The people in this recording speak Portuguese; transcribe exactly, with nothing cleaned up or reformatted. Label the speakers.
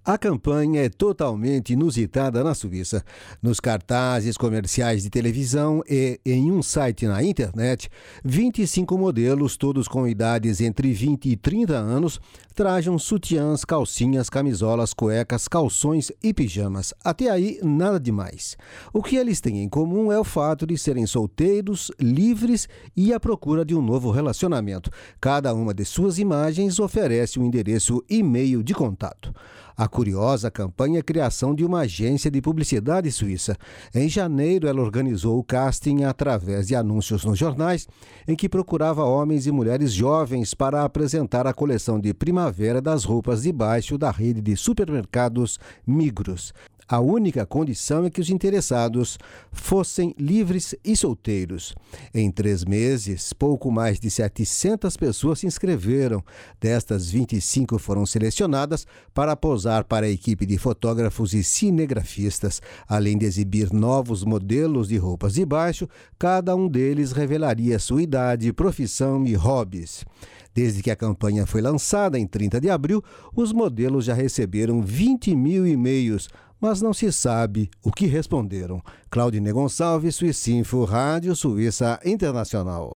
Speaker 1: A campanha é totalmente inusitada na Suíça. Nos cartazes comerciais de televisão e em um site na internet, vinte e cinco modelos, todos com idades entre vinte e trinta anos, trajam sutiãs, calcinhas, camisolas, cuecas, calções e pijamas. Até aí, nada demais. O que eles têm em comum é o fato de serem solteiros, livres e à procura de um novo relacionamento. Cada uma de suas imagens oferece um endereço e-mail de contato. A curiosa campanha é a criação de uma agência de publicidade suíça. Em janeiro, ela organizou o casting através de anúncios nos jornais, em que procurava homens e mulheres jovens para apresentar a coleção de primavera das roupas de baixo da rede de supermercados Migros. A única condição é que os interessados fossem livres e solteiros. Em três meses, pouco mais de setecentas pessoas se inscreveram. Destas, vinte e cinco foram selecionadas para posar para a equipe de fotógrafos e cinegrafistas. Além de exibir novos modelos de roupas de baixo, cada um deles revelaria sua idade, profissão e hobbies. Desde que a campanha foi lançada em trinta de abril, os modelos já receberam vinte mil e-mails, mas não se sabe o que responderam. Claudine Gonçalves, Suícinfo, Rádio Suíça Internacional.